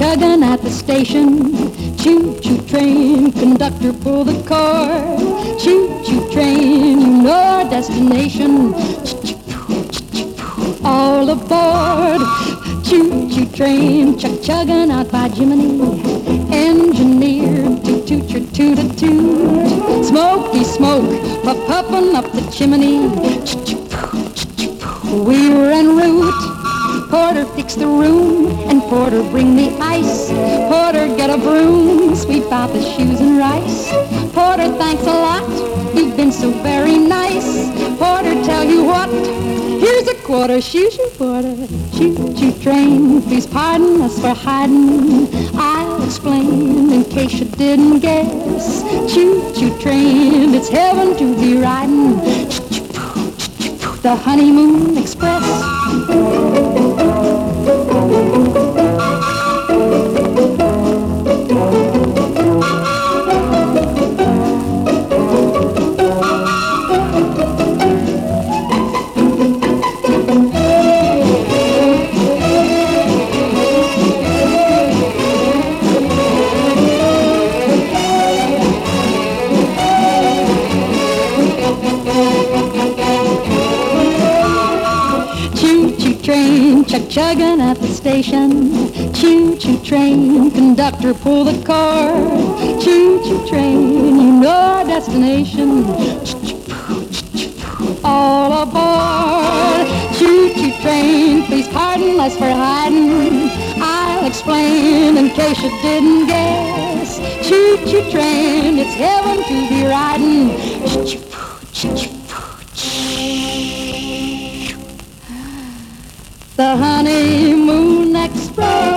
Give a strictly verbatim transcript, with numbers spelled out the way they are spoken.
chug-chugging at the station. Choo-choo train, conductor pull the cord. Choo-choo train, you know our destination. All aboard. Choo-choo train, chug-chugging out by Jiminy. Engineer, toot-toot-toot-toot. Smoky smoke, puff-puffing up the chimney. We were en route. Porter, fix the room, and Porter, bring the ice. Porter, get a broom, sweep out the shoes and rice. Porter, thanks a lot, you've been so very nice. Porter, tell you what, here's a quarter, shoo-shoo, Porter. Choo-choo train, please pardon us for hiding. I'll explain in case you didn't guess. Choo-choo train, it's heaven to be riding. The honeymoon express. Train, chug-chugging at the station. Choo-choo train, conductor pull the cord. Choo-choo train, you know our destination. All aboard. Choo-choo train, please pardon us for hiding. I'll explain in case you didn't guess. Choo-choo train, it's heaven to be riding. The honeymoon express.